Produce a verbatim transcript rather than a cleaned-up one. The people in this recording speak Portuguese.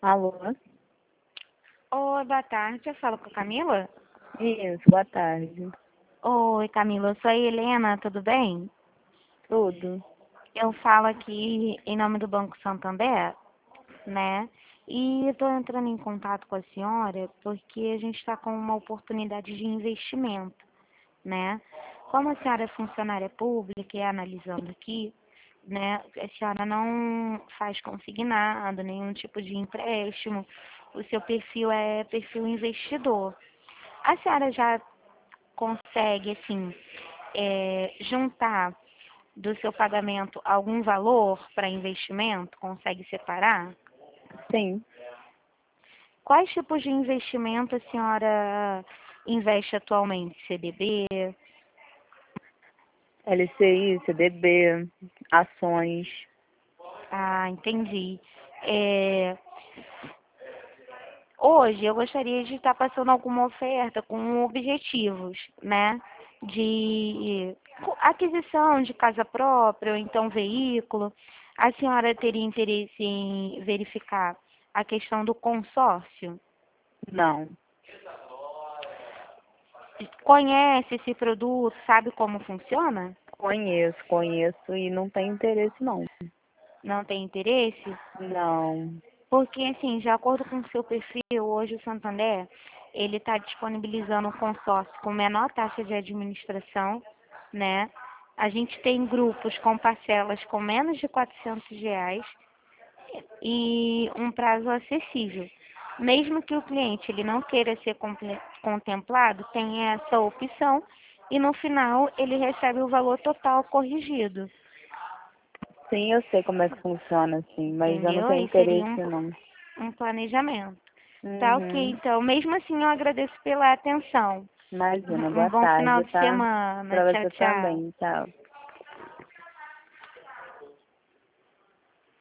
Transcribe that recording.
Alô? Oi, boa tarde. Eu falo com a Camila? Isso, boa tarde. Oi, Camila, eu sou a Helena, tudo bem? Tudo? Eu falo aqui em nome do Banco Santander, né? E estou entrando em contato com a senhora porque a gente está com uma oportunidade de investimento, né? Como a senhora é funcionária pública e analisando aqui, né? A senhora não faz consignado, nenhum tipo de empréstimo. O seu perfil é perfil investidor. A senhora já consegue, assim, é, juntar do seu pagamento algum valor para investimento? Consegue separar? Sim. Quais tipos de investimento a senhora investe atualmente? C D B? L C I, C D B, ações. Ah, entendi. É, hoje eu gostaria de estar passando alguma oferta com objetivos, né? De aquisição de casa própria, ou então veículo. A senhora teria interesse em verificar a questão do consórcio? Não. Conhece esse produto? Sabe como funciona? Conheço, conheço e não tem interesse não. Não tem interesse? Não. Porque, assim, de acordo com o seu perfil, hoje o Santander, ele está disponibilizando um consórcio com menor taxa de administração, né? A gente tem grupos com parcelas com menos de quatrocentos reais e um prazo acessível. Mesmo que o cliente ele não queira ser comple- contemplado, tem essa opção e no final ele recebe o valor total corrigido, Sim, eu sei como é que funciona assim, mas eu não entendeu? tenho Aí seria um, interesse não. um planejamento. Tá ok, Uhum. então. Mesmo assim, eu agradeço pela atenção. Imagina, Um boa bom final tarde, de tá? semana. Pra Tchau, você tchau. também, tchau.